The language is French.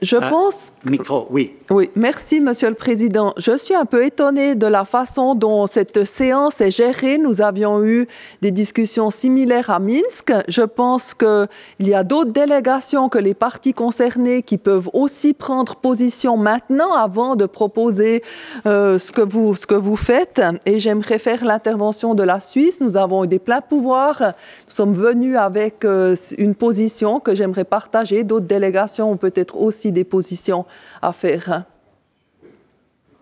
Je pense... Micro, oui. Oui, merci, Monsieur le Président. Je suis un peu étonnée de la façon dont cette séance est gérée. Nous avions eu des discussions similaires à Minsk. Je pense qu'il y a d'autres délégations que les partis concernés qui peuvent aussi prendre position maintenant avant de proposer ce que vous faites. Et j'aimerais faire l'intervention de la Suisse. Nous avons eu des pleins pouvoirs. Nous sommes venus avec une position que j'aimerais partager. D'autres délégations ont peut-être aussi des positions à faire.